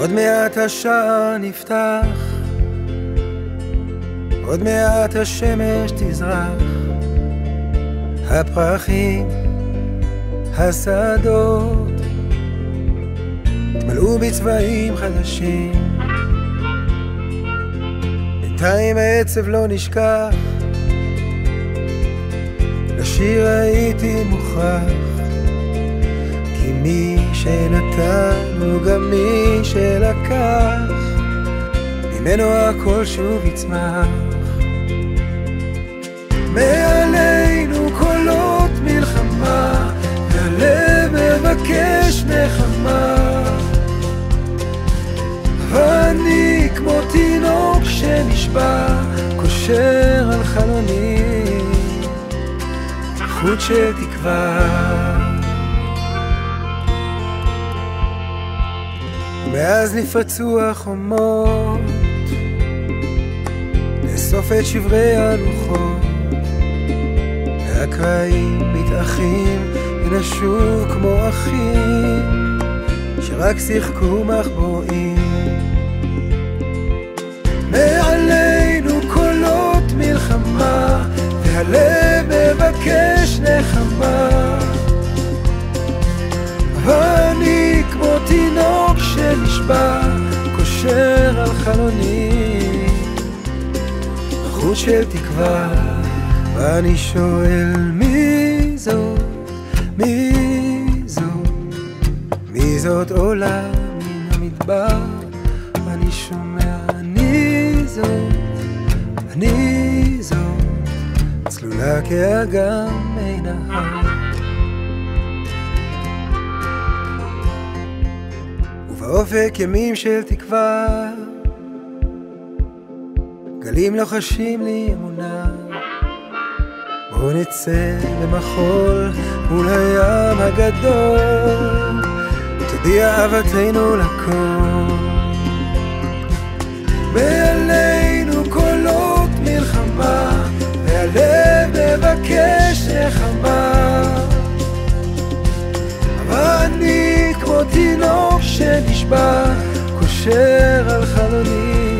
עוד מעט השער נפתח, עוד מעט השמש תזרח, הפרחים, השדות התמלאו בצבעים חדשים. בינתיים העצב לא נשכח, לשיר הייתי מוכרח, כי מי שנתן הוא גם מי שלקח, ממנו הכל שוב יצמח. מעלינו קולות מלחמה, והלב מבקש נחמה, ואני כמו תינוק שנשבע, קושר על חלוני חוט של תקווה. ומאז נפרצו החומות, לאסוף את שברי הלוחות, והקרעים מתאחים ונשוב כמו אחים שרק שיחקו מחבואים. מעלינו קולות מלחמה, והלב מבקש נחמה, ואני כמו תינוק שנשבע, קושר על חלוני חוט של תקווה. ואני שואל מי זאת, מי זאת, מי זאת עולה מן המדבר. ואני שומע אני זאת, צלולה כאגם מן ההר. ובאופק ימים של תקווה, גלים לוחשים לי אמונה. בוא נצא למחול מול הים הגדול, תודיע אהבתנו לכל. מעלינו קולות מלחמה, והלב מבקש נחמה, ואני כמו תינוק שנשבע, קושר על חלוני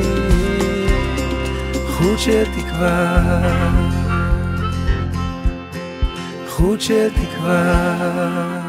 חוט של תקווה, חוט של תקווה.